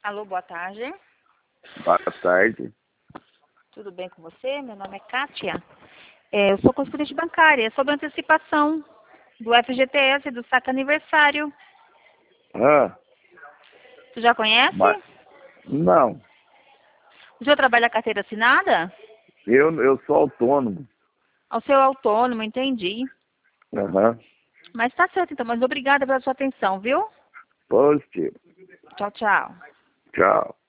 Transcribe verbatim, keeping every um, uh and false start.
Alô, boa tarde. Boa tarde. Tudo bem com você? Meu nome é Kátia. É, eu sou correspondente bancária sobre a antecipação do F G T S do saque aniversário. Ah, Você já conhece? mas, não, O senhor trabalha a carteira assinada? eu, eu sou autônomo. Ao seu autônomo, entendi. Aham. Mas tá certo então, mas obrigada pela sua atenção, viu? Positivo. Tchau, tchau. Tchau.